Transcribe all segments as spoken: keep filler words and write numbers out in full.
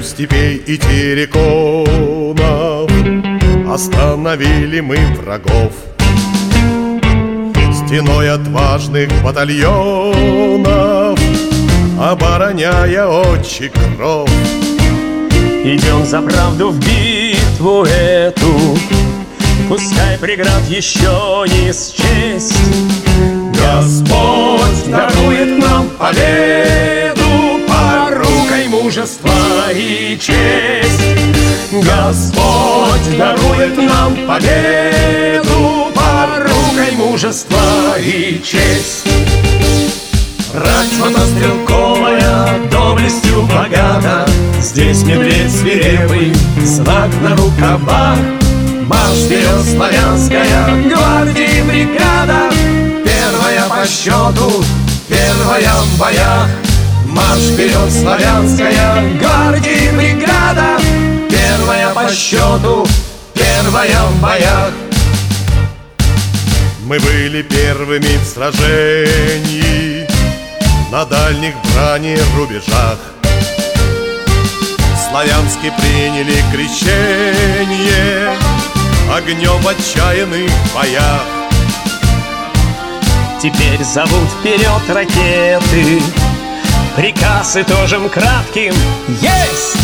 степей и терриконов остановили мы врагов. Стеной отважных батальонов, обороняя отчий кров. Идем за правду в битву эту, пускай преград еще не счесть. Господь дарует нам победу порукой мужества и честь. Господь дарует нам победу порукой мужества и честь. Рать мотострелковая доблестью богата, здесь медведь свирепый, знак на рукавах. Марш вперед, славянская гвардии бригада, первая по счету, первая в боях. Марш вперед, славянская гвардии бригада, первая по счету, первая в боях. Мы были первыми в сражении на дальних брани рубежах. Славянски приняли крещение огнем в отчаянных боях. Теперь зовут вперед ракеты, приказ итожим кратким есть.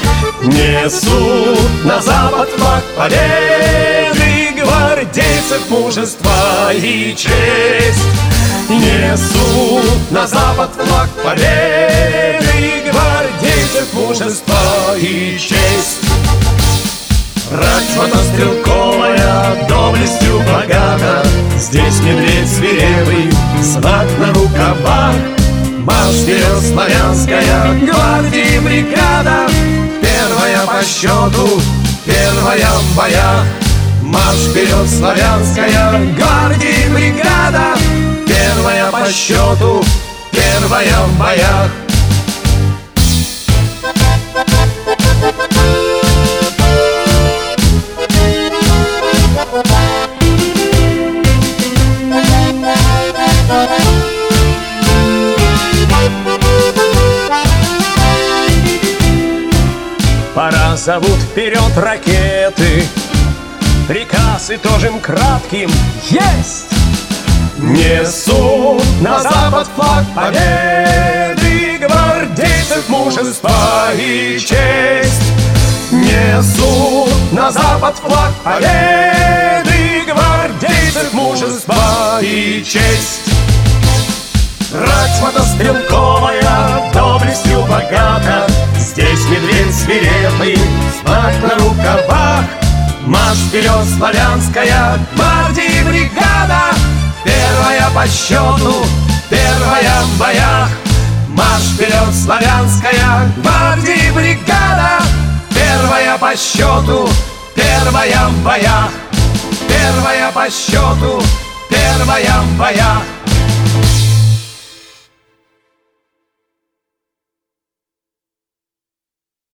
Несут на запад флаг победы гвардейцев мужества и честь. Несут на запад флаг победы гвардейцев мужества и честь. Рать мотострелковая доблестью богата, здесь медведь свирепый, знак на рукавах. Марш вперед, славянская гвардии бригада, первая по счету, первая в боях. Марш вперед, славянская гвардии бригада, первая по счету, первая в боях. Пора зовут вперед ракеты, приказ итожим кратким есть. Несут на запад флаг победы гвардейцев мужества и честь. Несут на запад флаг победы гвардейцев мужества и честь. Рать мотострелковая доблестью богата, здесь медведь свирепый, знак на рукавах. Марш вперед, славянская гвардии бригада, первая по счету, первая в боях. Марш вперед, славянская гвардии бригада, первая по счету, первая в боях. Первая по счету, первая в боях.